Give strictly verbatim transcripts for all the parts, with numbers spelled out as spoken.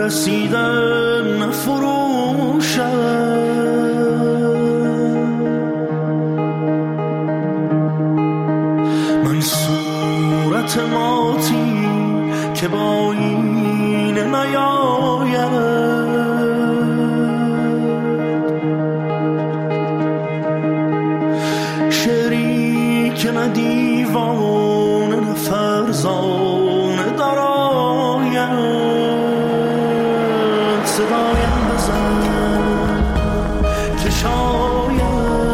رسیدن نفروشد. من صورت ماتی که با این نیاید، شعری که نه دیوانه نه فرزانه دراید. صدایم بزن که شاید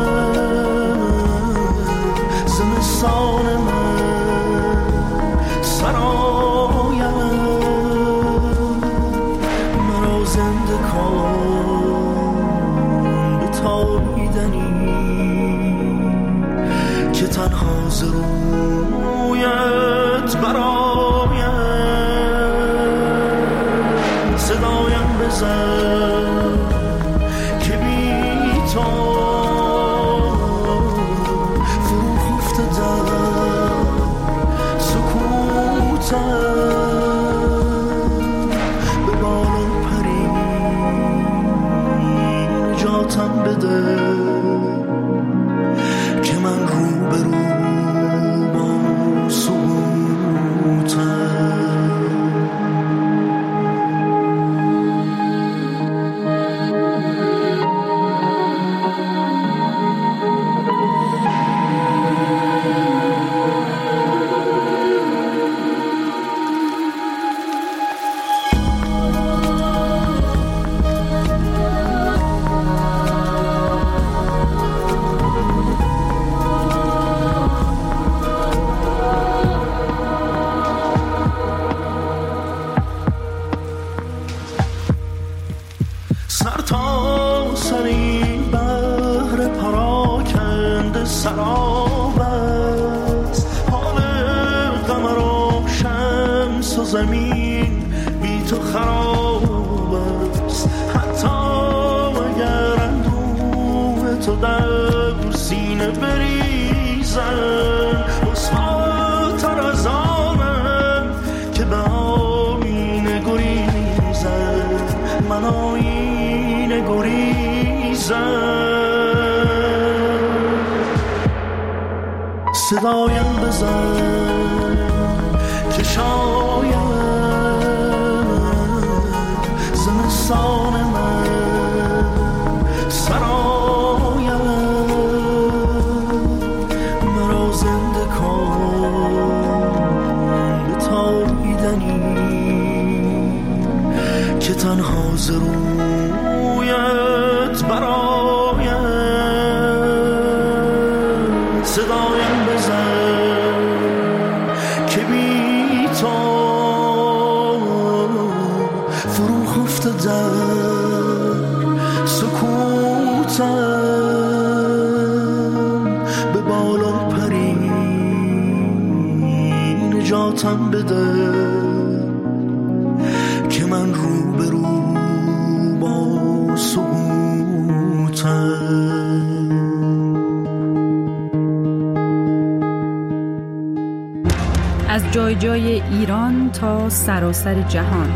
زمستان من سرایم، مرا زنده کن به تابیدنی که تنها ز رویت برایم. صدایم بزن که بی تو فرو خفته در سکوتم، به بالا پری نجاتم بده که من رو به رو با سکوتم. سر تا سر این بحر پراکنده سراب است، حال قمر و شمس و زمین بی تو خراب است. حتی اگر اندوه تو در سینه بریزن، رسواتر از آنم که به آینه گریزن. من آینه گریزن. صدایم بزن که شاید زمستان من سرایم، مرا زنده کن به تابیدنی که تنها ز رویت برایم. صدایم بزن که بی تو فرو خفته در سکوتم، به بالا پری نجاتم بده که من رو به رو با سکوتم. از جای جای ایران تا سراسر جهان،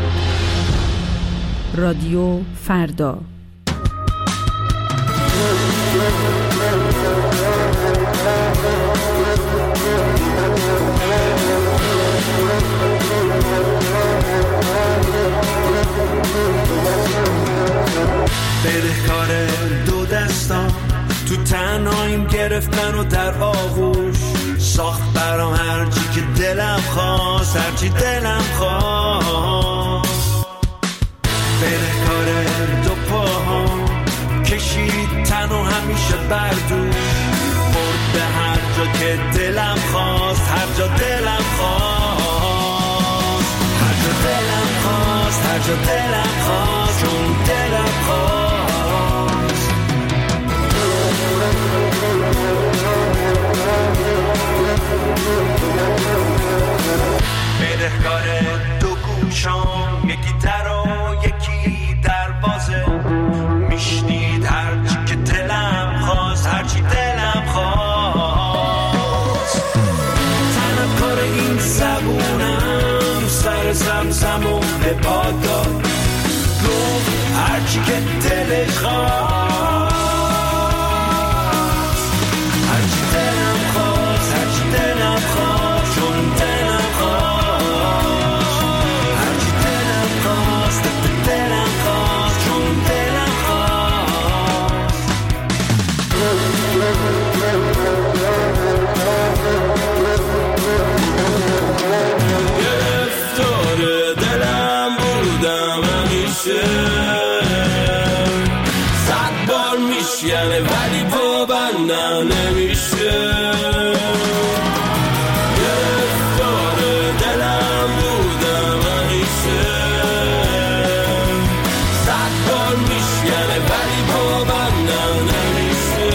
رادیو فردا. بدهکار دو دستان تو تنهاییم گرفتن و در آغوش ساخت برام هرچی که دلم خواست، هرچی دلم خواست. بدهکار دو پاهام کشید تن و همیشه بردوش، برد به هر جا که دلم خواست، هر جا دلم خواست، هر جا دلم خواست، هر جا دلم خواست، چون دلم خواست. بدهکار دو گوشام، یکی در و یکی دروازه، میشنید هرچی که دلم خواست، هرچی دلم خواست. طلبکار این زبونم، سر زمزم و به باد داد، هرچی که دلش خواست، هرچی دلم خواست، هرچی دلم خواست، چون دلم خواست، هرچی دلم خواست، دلم خواست، چون دلم خواست. گرفتار دلم بودم همیشه، صد بار میشکنه ولی پابندم نمیشه. گرفتار دلم بودم همیشه، صد بار میشکنه ولی پابندم نمیشه.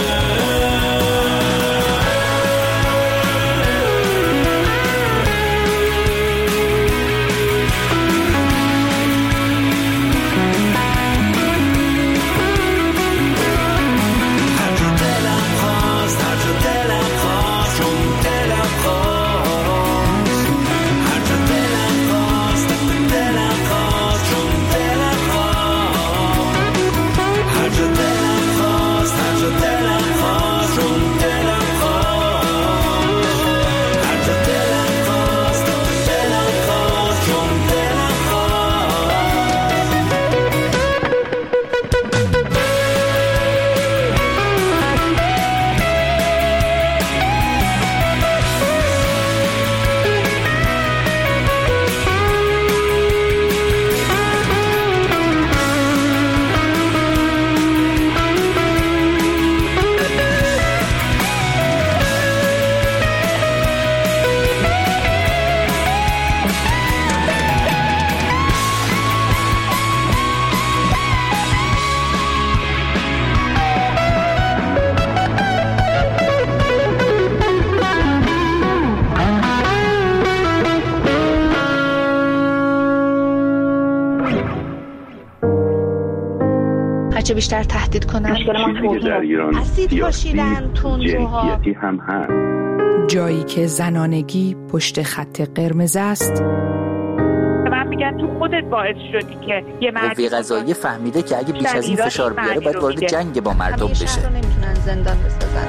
چه بیشتر تهدید کنن مشکل ما در ایران اسید پاشیدن تندروها هم هست. جایی که زنانگی پشت خط قرمز است. من میگن تو خودت باعث شدی که یه مرد قوه قضاییه فهمیده که اگه بیش از این فشار بیاره باید وارد جنگ با مردم بشه. همیشه رو نمیتونن زندان بسازن.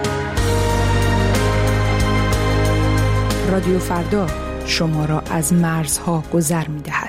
رادیو فردا شما را از مرزها گذر می‌دهد.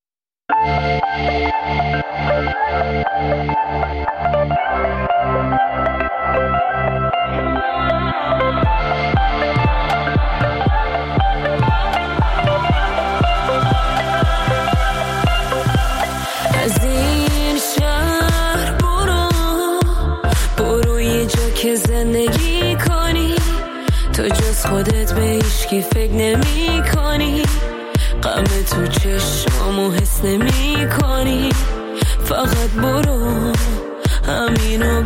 از این شهر برو برو یه جا که زندگی کنی، تو جز خودت به هیچکی فکر نمی کنی، غم تو چشمامو حس نمی کنی، فقط برو همینو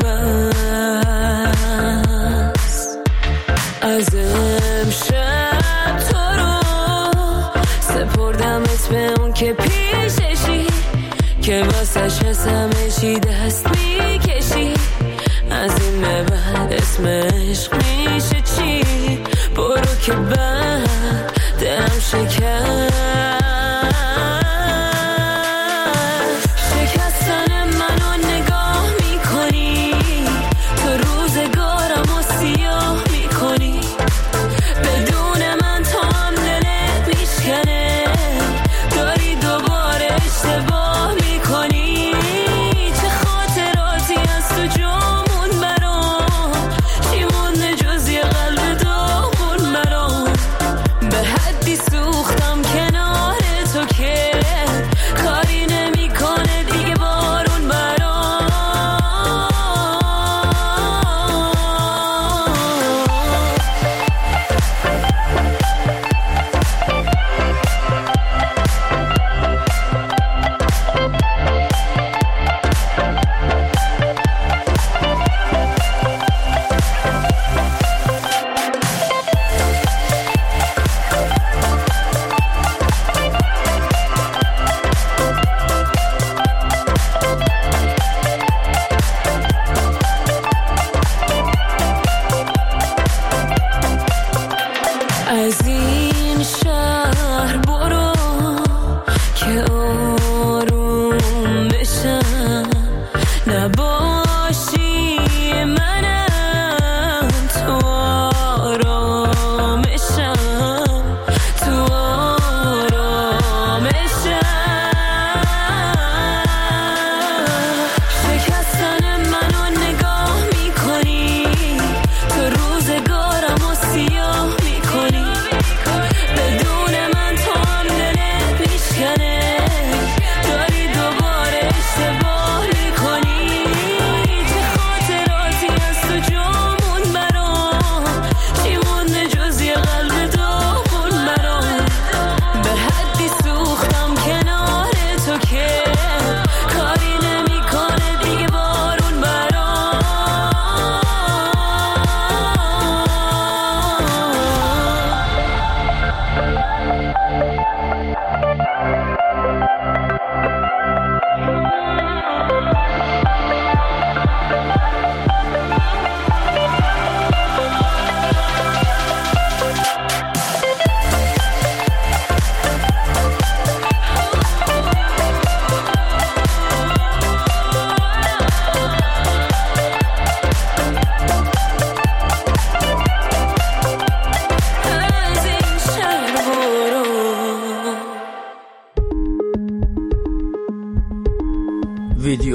بس. از امشب تو رو سپردمت به اون که پیششی، که واسش از همه چی دست میکشی، از این به بعد اسم عشق میشه چی؟ برو که بعد دلم شکست. شکستن منو نگاه میکنی، تو روزگارم و سیاه میکنی، بدون من تو هم دلت میشکنه، داری دوباره اشتباه میکنی. چه خاطراتی از تو جامون برام، چی مونده جز یه قلب داغون برام.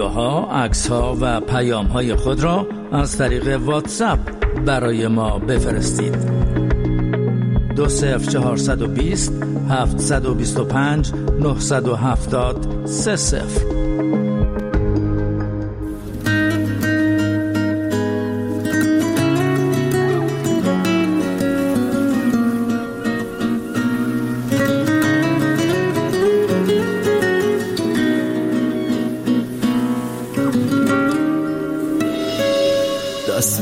ویدیوها، عکس‌ها و پیام‌های خود را از طریق واتساپ برای ما بفرستید. دو صفر چهارصد و بیست هفتصد و بیست و پنج نهصد و هفتاد سه صفر. دست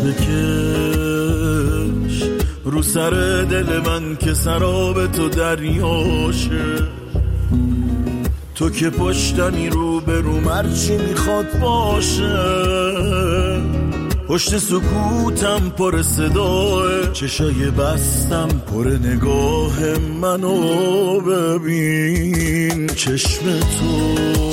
بکش رو سر دل من که سراب تو دریاشه، تو که پشتمی رو به رو مرچی میخواد باشه، پشت سکوتم پر صداه، چشای بستم پر نگاه منو ببین، چشم تو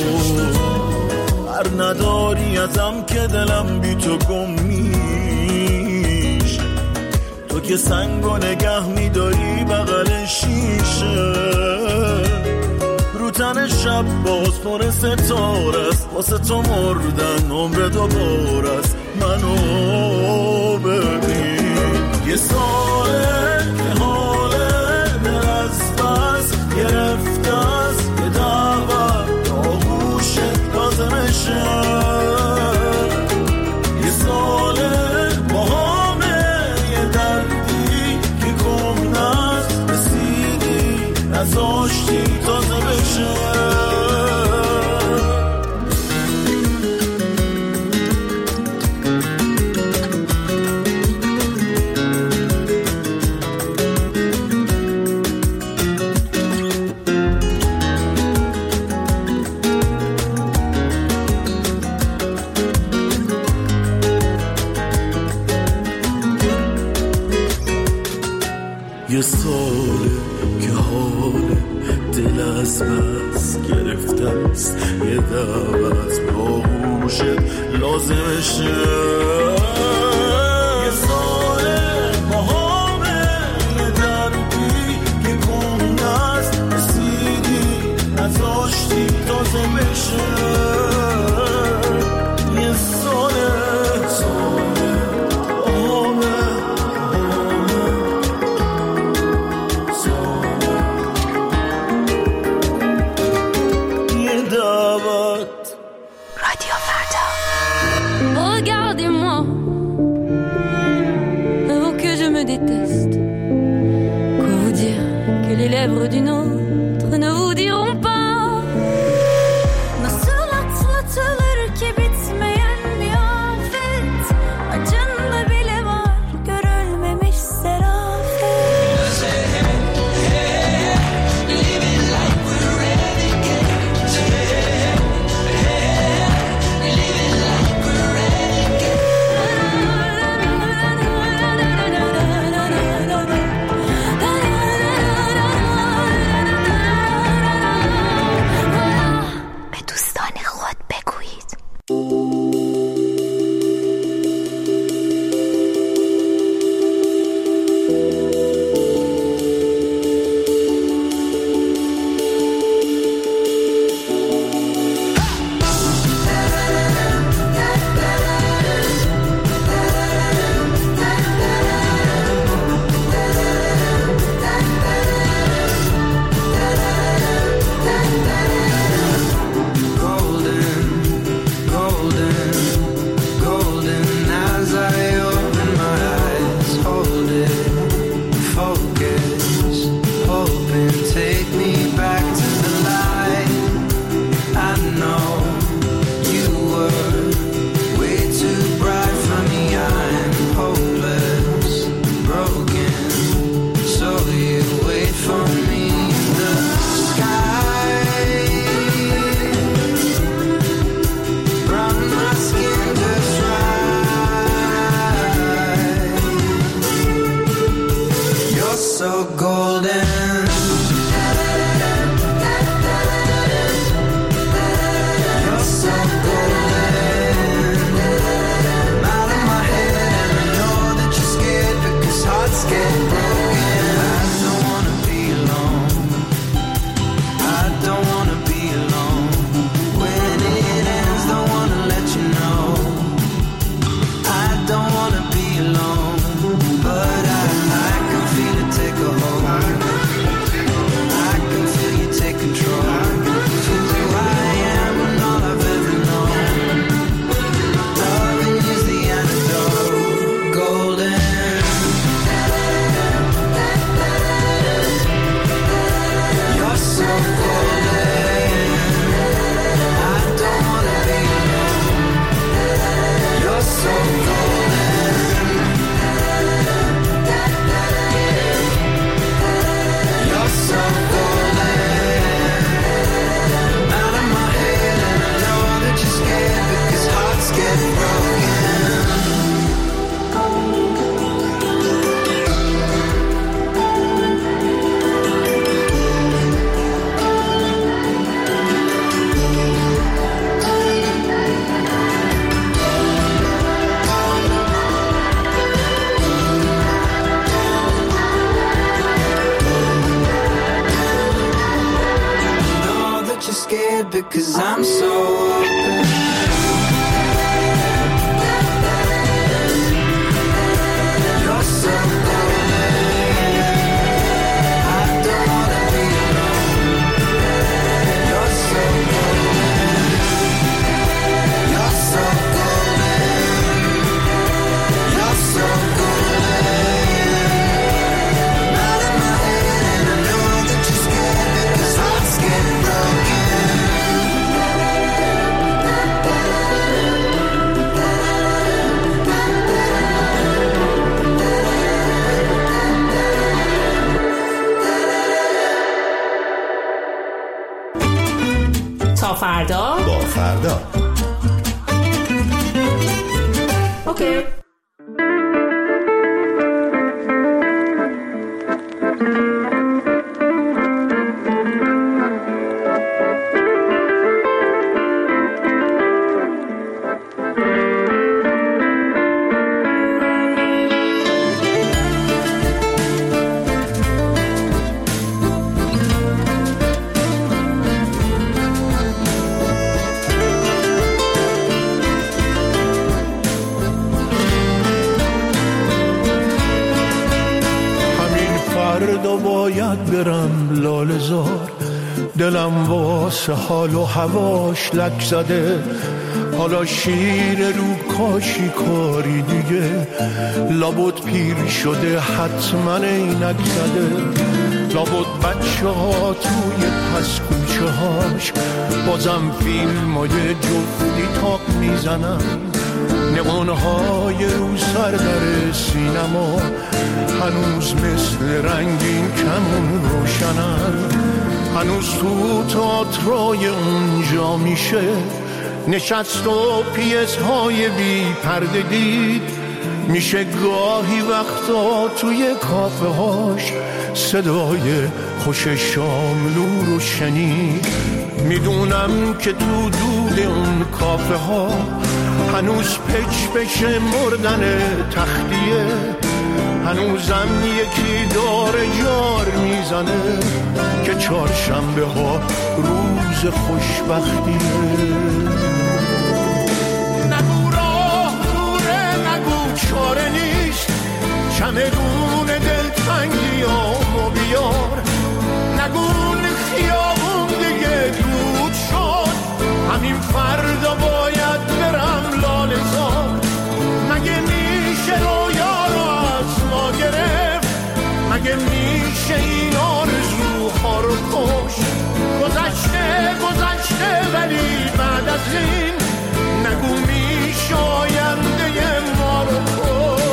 هر نداری ازم که دلم بی تو گم میشه، تو که سنگو نگه میداری بغل شیشه، رو تن شب باز پر ستاره است، واسه تو مردن عمر دوباره است، منو ببین. یه ساله که حاله دل از بس گرفته است، یه دعوت آغوشت لازمشه، یه ساله با همه یه دردی که گم نست، رسیدی نزاشتی تازه بشه. یه ساله که حال دل از بس گرفته است، یه دعوت با گوشت لازمشه، یه ساله با همه یه دردی که گم نست، رسیدی نزاشتی تازه بشه، یه ساله ساله با همه Radio Farda. Regardez-moi, avant que je me déteste. Quoi vous dire que les lèvres d'une autre ne vous diront pas? Nasıl atlatılır ki bitmeyen bir afet, acında bile var görülmemiş serafet. Living like we're renegades. Living like we're renegades. 'cause I'm so open. You're so تا فردا با فردا. اوکی. باید برم لاله زار، دلم واسه حال و هواش لک زده. حالا شیر رو کاشی کاری دیگه، لابد پیر شده حتما اینک زده. لابد بچه ها توی پس کوچه هاش بازم فیلم های جفتی تاق میزنن. نمانهای رو سر در سینما هنوز مثل رنگین کمون روشنن. هنوز تو تئاترای اونجا میشه نشست و پیس های بی پرده دید. میشه گاهی وقتا توی کافه هاش صدای خوش شاملو رو شنید. میدونم که تو دود اون کافه ها هنوز پچ بشه مردن تختیه. هنوزم یکی داره جار میزنه که چهارشنبه ها روز خوشبختیه. نگو راه دوره، نگو چاره نیست، چمدون دلتنگیامو بیار. نگو خیابون دیگه دود شد، همین فردا باید برم لاله زار. مگه میشه رویا رو از ما گرفت؟ مگه میشه این آرزوها رو کش؟ گذشته گذشته ولی بعد از این نگو میشه آینده ما رو کش.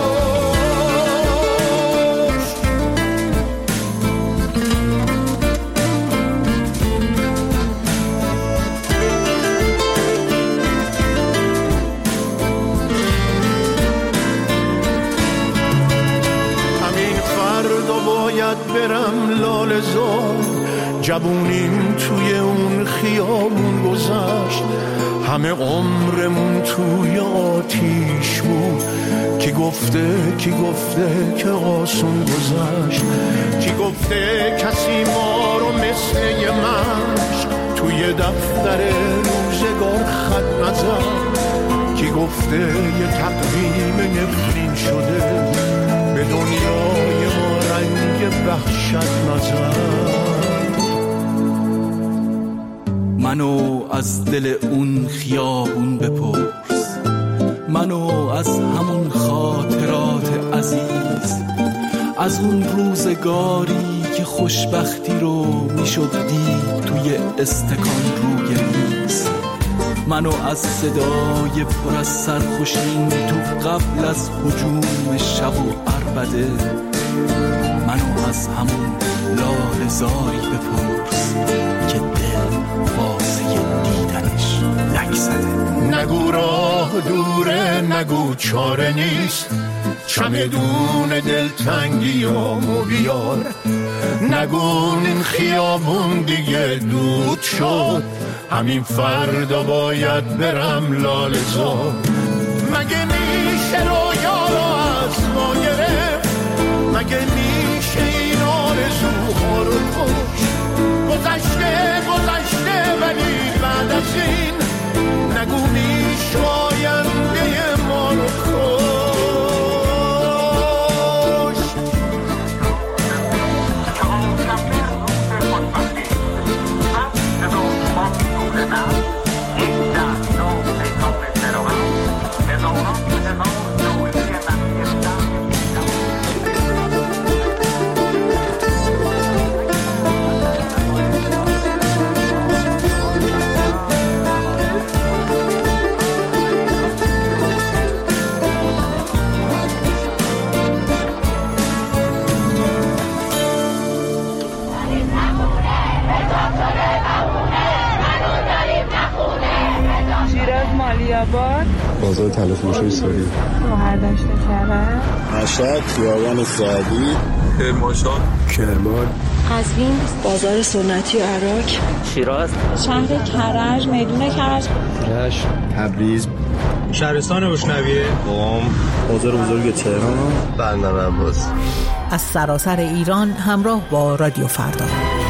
باید برم لاله زار. جوونیم توی اون خیابون گذشت، همه عمرمون توی آتیش بود. کی گفته کی گفته که آسون گذشت؟ کی گفته کسی ما رو مثل یه مشق توی دفتر روزگار خط نزد؟ کی گفته یه تقویم نفرین شده به دنیای ما رنگ وحشت نزد؟ منو از دل اون خیابون بپرس، منو از همون خاطرات عزیز، از اون روزگاری که خوشبختی رو میشد دید توی استکان روی میز. منو از صدای پر از سرخوشین تو قبل از هجوم شب و عربده، منو از همون لاله زاری بپرس که دل واسه دیدنش لک زده. نگو راه دوره، نگو چاره نیست، چمدون دلتنگیامو بیار. نگو این خیابون دیگه دود شد، همین فردا باید برم لاله زار. مگه میشه رویا رو از ما گرفت؟ مگه میشه این آرزوها رو کش؟ گذشته گذشته ولی بعد از این نگو میش آینده ما رو کش. بازار تلفروشی سوری، گوهردشت کرد، مشهد، خیابان سعدی، کرمانشاه، کرمان، قزوین، بازار سنتی عراق، شیراز، شهر کرج، میدون کرج، رشت، تبریز، شهرستان روشنویه، قم، بازار بزرگ تهران، بندر عباس. از سراسر ایران همراه با رادیو فردا.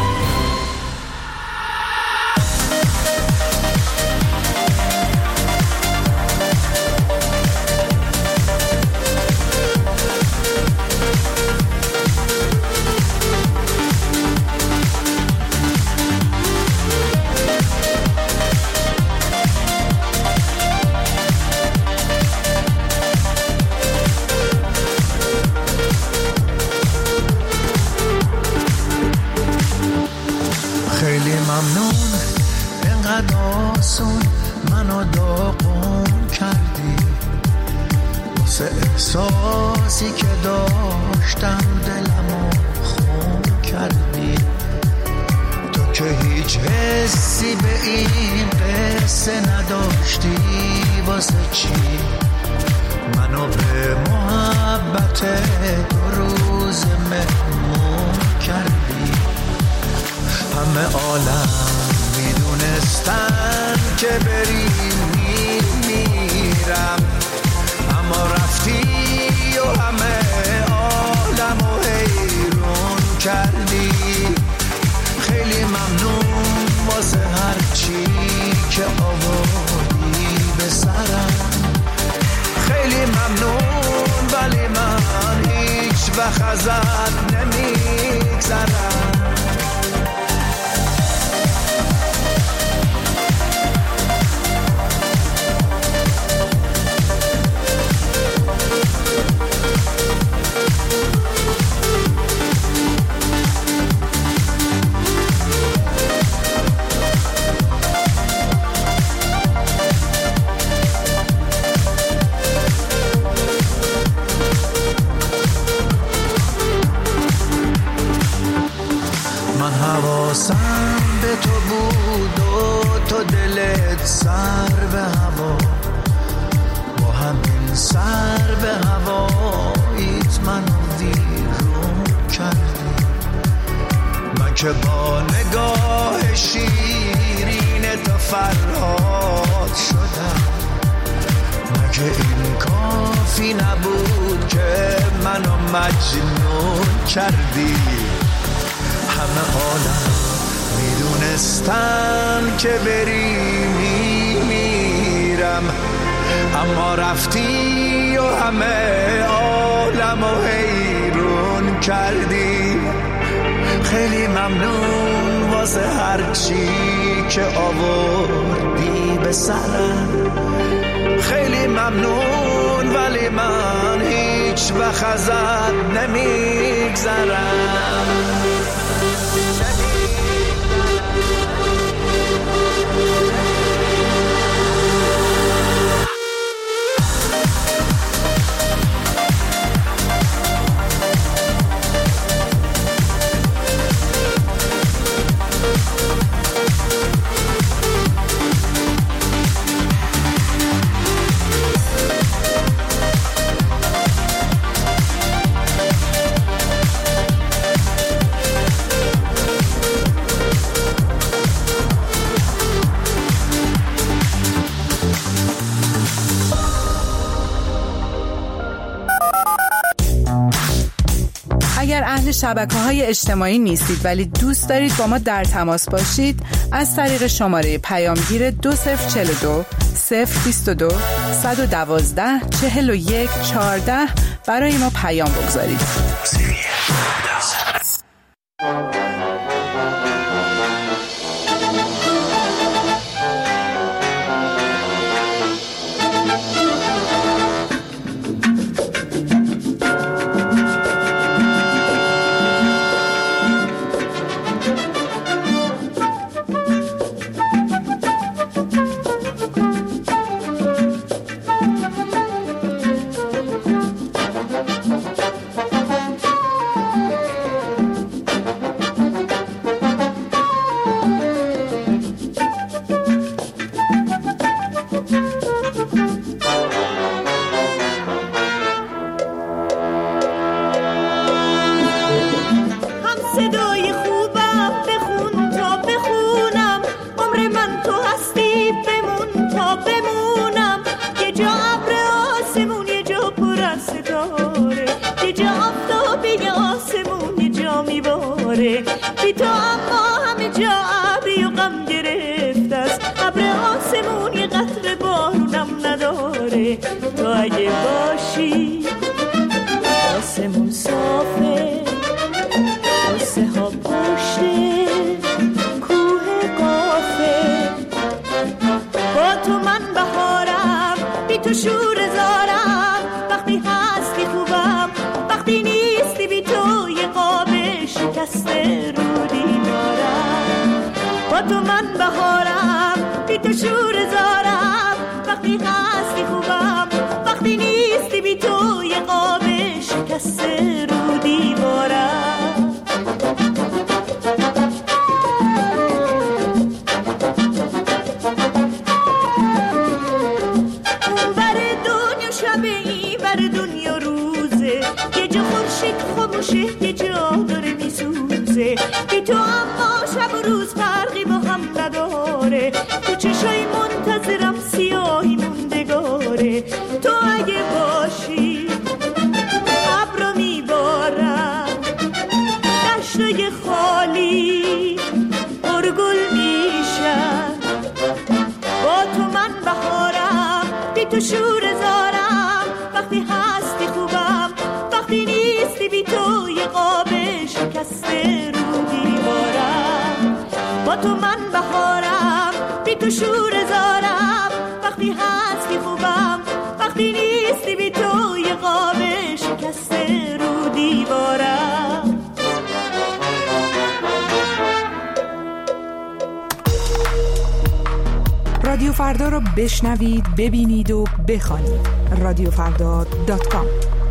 احساسی که داشتم دلمو خون کردی، تو که هیچ حسی به این قصه نداشتی، واسه چی منو به محبت دو روز مهمون کردی؟ همه عالم میدونستن که بری میمیرم، اما رفتی و همه عالم و حیرون کردی. خیلی ممنون واسه هر چی که آوردی به سرم، خیلی ممنون ولی من هیچ وقت ازت نمیگذرم. حواسم به تو بود و تو دلت سر به هوا، با همین سر به هواییت منو ویرون کردی. من که با نگاه شیرین تو فرهاد شدم، مگه این کافی نبود که منو مجنون کردی؟ همه عالم میدونستن که بری میمیرم، اما رفتی و همه عالم و حیرون کردی. خیلی ممنون واسه هر چی که آوردی به سرم، خیلی ممنون ولی من هیچ وقت ازت نمیگذرم. اهل شبکه‌های اجتماعی نیستید ولی دوست دارید با ما در تماس باشید، از طریق شماره پیامگیر دو صفر چهل و دو صفر بیست و دو صد و دوازده چهل و یک چهارده برای ما پیام بگذارید. بی تو اما همه جا ابری و غم گرفته است، ابر آسمون یه قطره بارونم نداره. تو اگه باشی آسمون صافه، قصه ها پشته کوه قافه. با تو من بهارم، بی تو شور زارم، وقتی هستی خوبم، وقتی نیستی بی تو یه قاب شکسته رو دیوارم. با تو من بهارم، بی تو شور زارم، وقتی هستی خوبم، وقتی نیستی بی تو یه قاب شکسته رو دیوارم. اون بر دنیا شبه، این بر دنیا روزه، یه جا خورشید خاموشه، یه جا داره میسوزه. بی تو اما شب و روز فرقی با هم نداره، تو چشای منتظرم سیاهی موندگاره. تو اگه باشی ابرو میبارم، دشتای خالی پرگل میشن. با تو من بهارم، بی تو شور زارم، وقتی هستی خوبم، وقتی نیستی بی تو یه قاب شکسته رو دیوارم. با تو من بهارم، بی تو شور زارم، وقتی هستی خوبم، وقتی نیستی بی تو یه قاب شکسته رو دیوارم. رادیو فردا رو بشنوید، ببینید و بخوانید. رادیو فردا دات کام.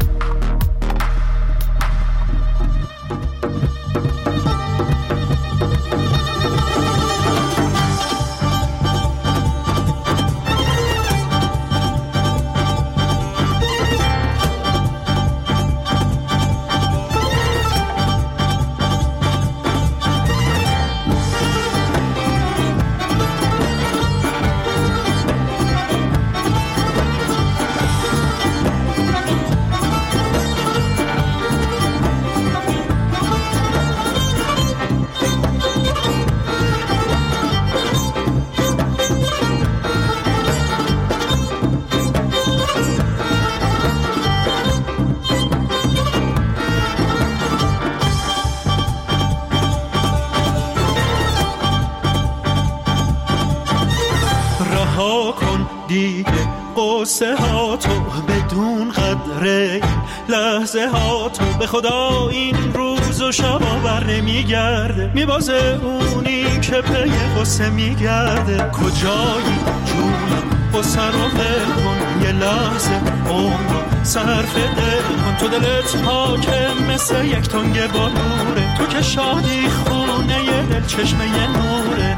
قصه ها تو بدون قدره، لحظه ها تو به خدا این روز و شبا بر نمیگرده. میبازه اونی که پی قصه میگرده، کجایی جونم قصه رو ول کن، یه لحظه عمر صرف دل کن. تو دلت حاکم مثل یک تنگ با نوره، تو که شادی خونه یه دل چشمه یه نوره.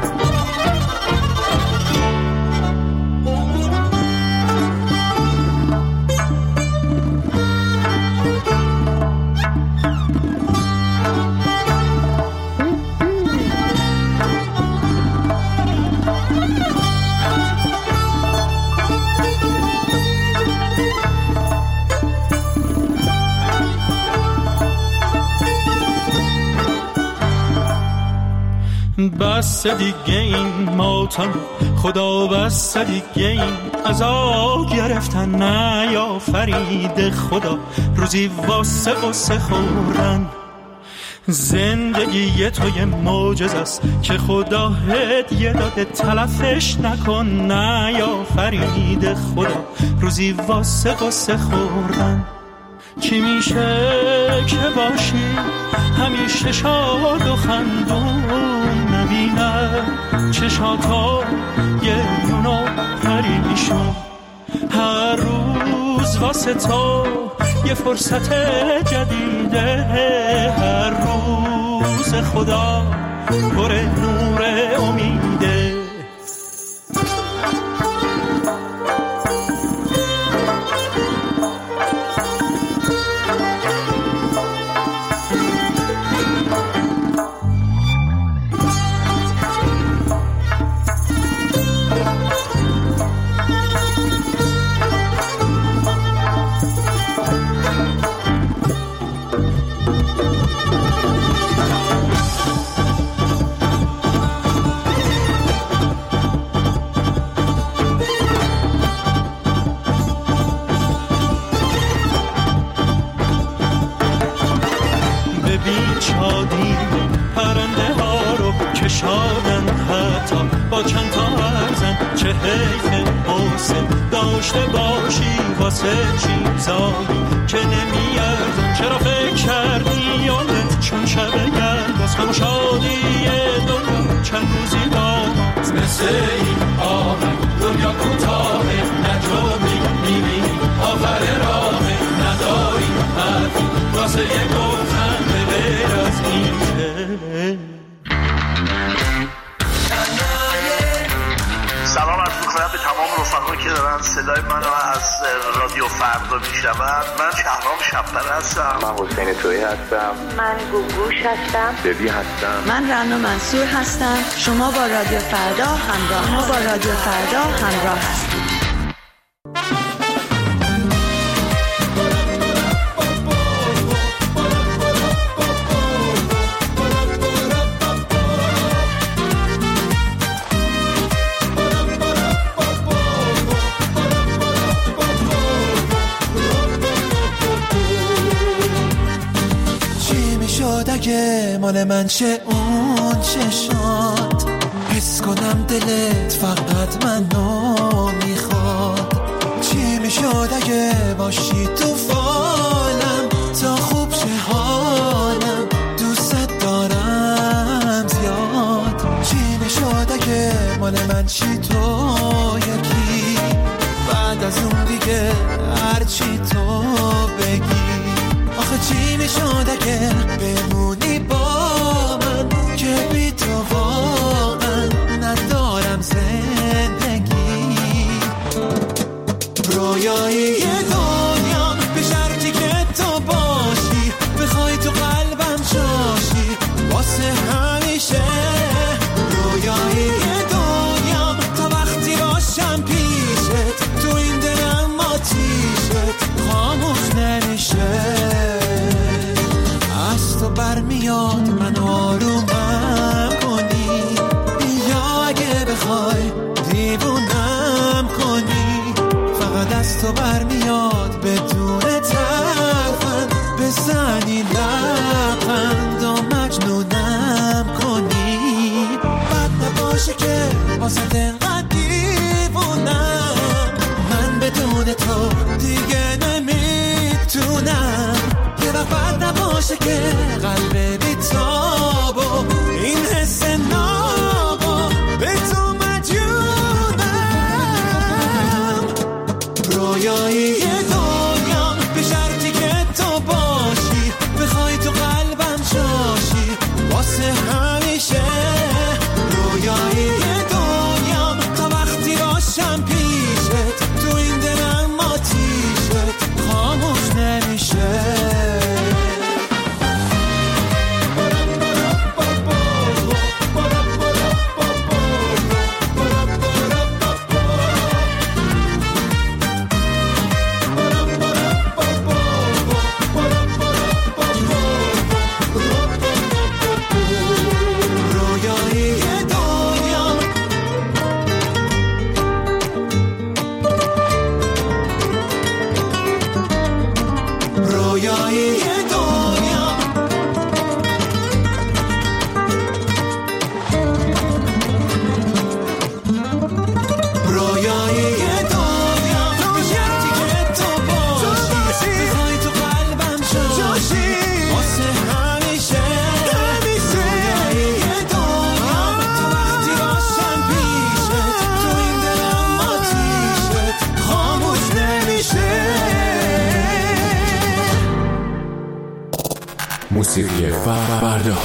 بس دیگه این ماتم، خدا بس دیگه این عذاب گرفتن نیافرید خدا روزی واسه قصه خوردن. زندگی تو یه معجزه است که خدا هدیه داده، تلفش نکن نیافرید خدا روزی واسه قصه خوردن. چی میشه که باشی همیشه شاد و خندون، نبینه چشاتا یه یونو پریشون، هر روز واسه تو یه فرصت جدیده، هر روز خدا پر نور امیده. پرنده ها رو کشادن حتی با چند تا ارزن، چه حیف حسن داشته باشی واسه چیزایی که نمیارزن. چرا فکر کردی یادت چون شب گرد غم و شادی دنیا چند روزی داد، مثل این آهنگ دنیا کوتاهه نجومی میبینی آخر راهه، نداری حرفی واسه یه گفتن به غیر از این. سلام عرض می‌کنم به تمام رفقایی که دارن صدای منو از رادیو فردا میشنون. من شهرام شب‌پره هستم. من حسین تویی هستم. من گوگوش هستم. ببی هستم. من رنا منصور هستم. شما با رادیو فردا همراه ما با رادیو فردا همراه هستید. اگه مال من چه اون چشات، حس کنم دلت فقط منو میخواد. چی میشد اگه باشی تو فالم تا خوب شه حالم، دوست دارم زیاد. چی میشد اگه مال من چی تو یکی، بعد از اون دیگه هرچی تو بگی. آخه چی میشد اگه بمونی با من که بی تو واقعا ندارم زندگی. رویایی دنیا به شرطی که تو باشی، بخوای تو قلبم جاشی واسه همیشه. رویایی دنیا تا وقتی باشم پیشت، تو این دلم آتیشت خاموش نمیشه. از تو برمیاد من آرومم کنی، یا اگه بخوای دیوونم کنی. فقط از تو برمیاد بدون تلفن بزنی لبخند و مجنونم کنی. بد نباشه که واسه انقدر دیوونم، من بدون تو دیگه نمیتونم. یه وقت بد نباشه که قلب بیتاب و این حس نابو به تو مجنونم. رویایی دنیا به شرطی که تو باشی، بخوای تو قلبم جاشی واسه همیشه. رویایی دنیا تا وقتی باشم پیشت، تو این دلم آتیشت خاموش نمیشه. موسیقی فردا.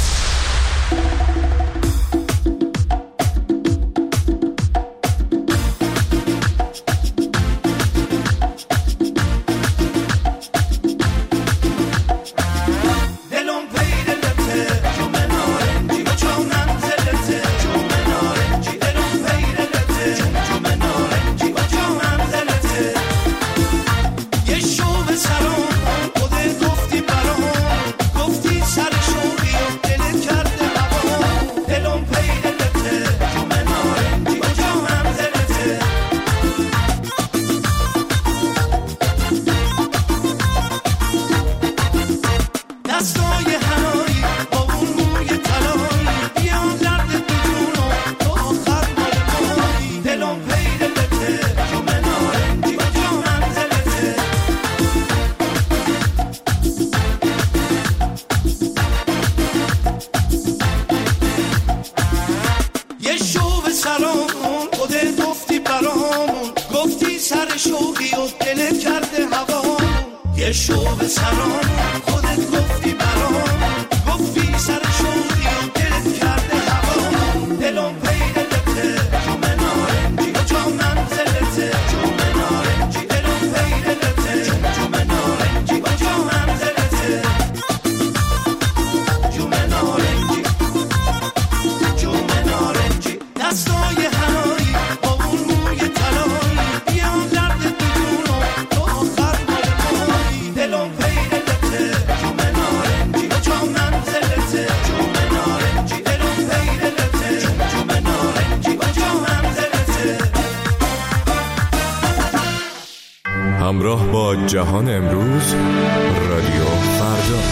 همراه با جهان امروز، رادیو فردا.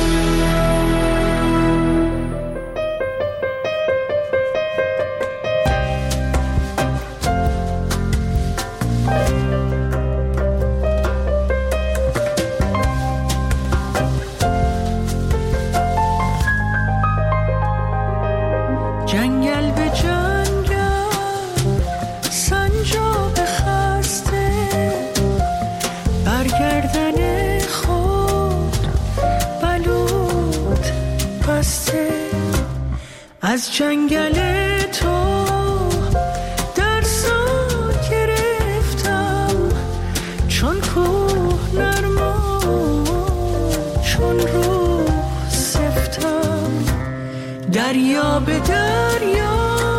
جنگل به جنگل سنجاب خسته، برگردن خود بلود بسته. از جنگل تو درسا گرفتم، چون کوه نرما چون روح سفتم. دریا به دریا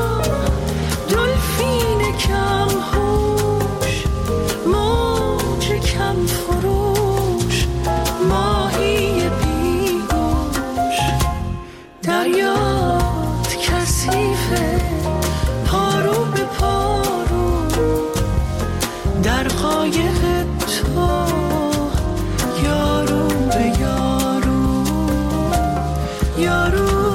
دلفین کم هوش، موج کم فروش، ماهی بیگوش. دریات کثیفه پارو به پارو، در قایق تو یارو به یارو، یارو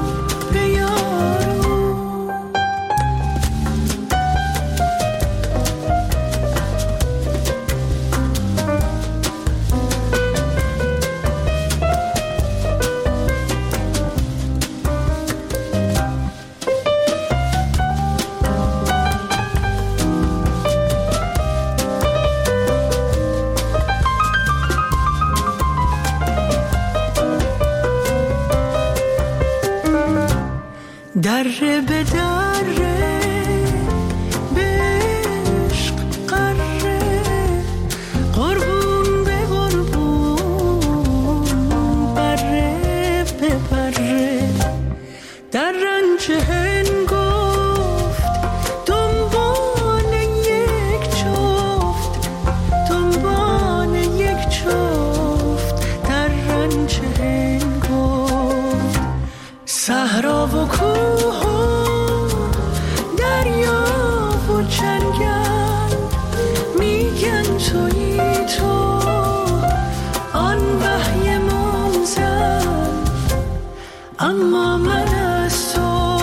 دره به دره به عشق قره، قربون به قربون، بره به بره. در رنج هنگفت دنبال یک جفت، دنبال یک جفت. در رنج هنگفت صحرا و کوه و دریا و جنگل، میگن تویی تو آن وحی منزل. اما من از تو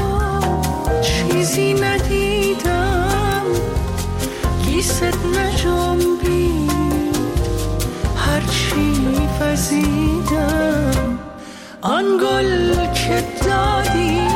چیزی ندیدم، گیست نجنبید هرچی وزیدم. آن گل که دادی